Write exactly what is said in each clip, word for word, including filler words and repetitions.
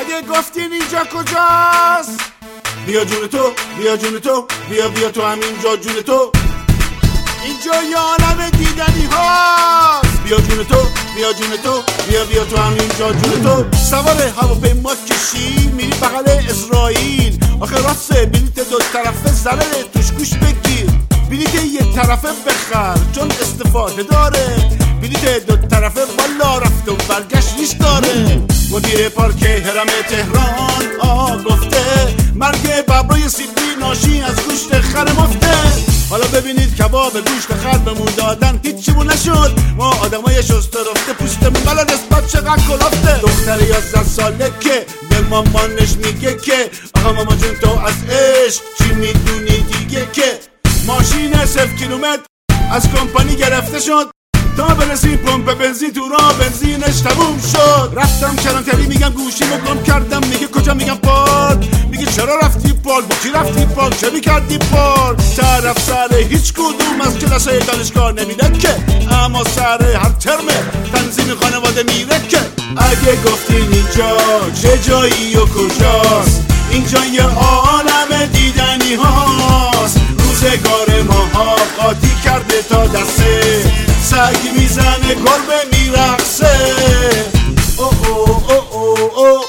اگه گفتین اینجا کجاست بیا جون تو بیا جون تو بیا بیا تو همینجا جون تو اینجا یه عالم دیدنی هاست بیا جون تو بیا جون تو بیا بیا تو همینجا جون تو سوار هواپیما کشی میری بغل اسرائیل آخه راسته بلیت دو طرفه زره توش گوش بگیر بلیت یه طرفه بخر چون استفاده داره بلیت دو طرفه بالا رفت و برگشت ریش داره مدیر پارک هرم تهران آه گفته مرگ ببرای سیبی ناشی از گوشت خر مفته حالا ببینید کباب گوشت خر بمون دادن هیچیمون نشد ما آدمای شسته رفته پوستمون بلا نسبت چقدر کلافته دختر یازده ساله که به مامانش میگه که آقا ماما جون تو از عشق چی میدونی دیگه که ماشین صفر کیلومتر از کمپانی گرفته شد تا برسیم پمپ بنزین تو راه بنزینش تموم شد رفتم کلانتری میگم گوشیمو گم کردم میگه کجا میگم پارک میگه چرا رفتی پارک با کی رفتی پارک چه میکردی پارک طرف سر هیچ کدوم از کلاسای دانشگاه نمیره که اما سر هر ترم تنظیم خانواده میره که اگه گفتین اینجا چه جایی و کجاست اینجا یه عالم دیدنی هاست روزگار ماها قاطی کرده تا دسته سگ میزنه گربه میرقصه او او او او او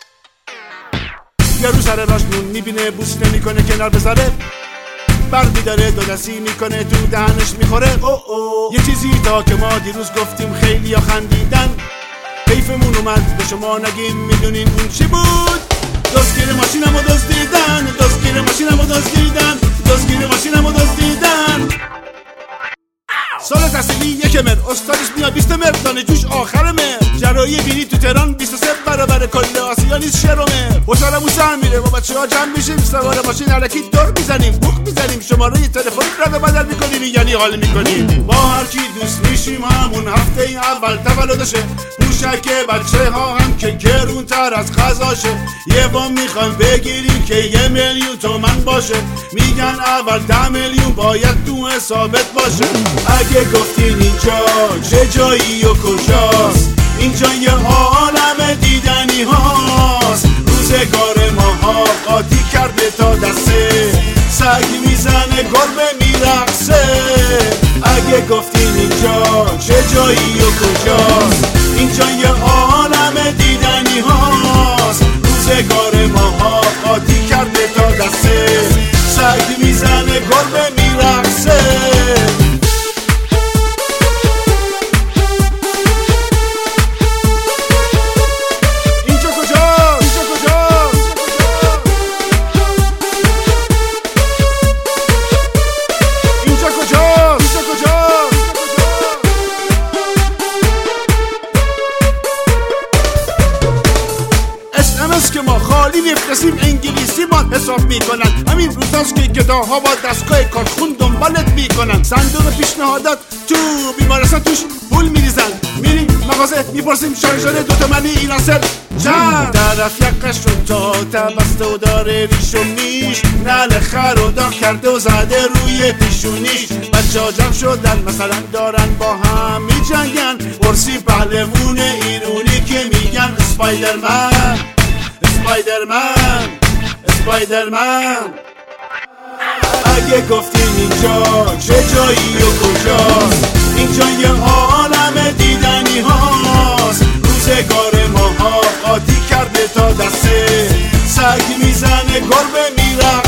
یه رو سر راش نون میبینه بوس نمیکنه کنار بذاره بر میداره دو دستی میکنه تو دهنش میخوره او او یه چیزی تا که ما دیروز گفتیم خیلی یا خندیدن حیفمون اومد به شما نگیم میدونین اون چی بود دزدگیر ماشینمو دزدیدن دزدگیر ماشینمو دزدیدن دزدگیر ماشینمو دزدیدن سال تحصیلی یک مر استادش میاد بیست مر دانشجوش آخر مر جراحی بینی تو تهران بیست و سه برابر کل آسیا نیست شهر و مر خوشحالمون سر میره با بچه ها جمع میشیم سوار ماشین علکی دور میزنیم بوق میزنیم شماره تلفن رد و بدل میکنیم یعنی حال میکنیم با هر کی دوست میشیم همون هفته اول تولدشه موشک بچه ها هم که گرون تر از غذاشه یه وام میخوایم بگیریم که یه میلیون تومن باشه میگن اول ده میلیون باید تو حسابت باشه اگه گفتین اینجا چه جایی و کجاست اینجا یه عالم دیدنی هاست روزگار ماها قاطی کرده تا دسته سگ میزنه گربه میرقصه اگه گفتین اینجا چه جایی و کجاست اینجا یه عالم دیدنی هاست روزگار ماها قاطی کرده تا دسته سگ میزنه گربه میرقصه که ما خالی میفرستیم انگلیسی ما حساب میکنن همین روزاست که گداها با دستگاه کارخون دنبالت میکنن صندوق پیشنهادات تو بیمارستان توش پول میریزن میریم مغازه میپرسیم شارژر دوتا منی این اصل چند طرف یقش رو تا تبسته و داره ریش و میش نل خر و داغ کرده و زده روی پیشونیش بچه ها جمع شدن مثلا دارن با هم میجنگن پرسی پهلوون ایرونی که میگن اسپایدرمن اسپایدرمن اسپایدرمن اگه گفتین اینجا چه جایی و کجاست اینجا یه عالم دیدنی هاست روزگار ماها قاطی کرده تا دسته سگ میزنه گربه میرقصه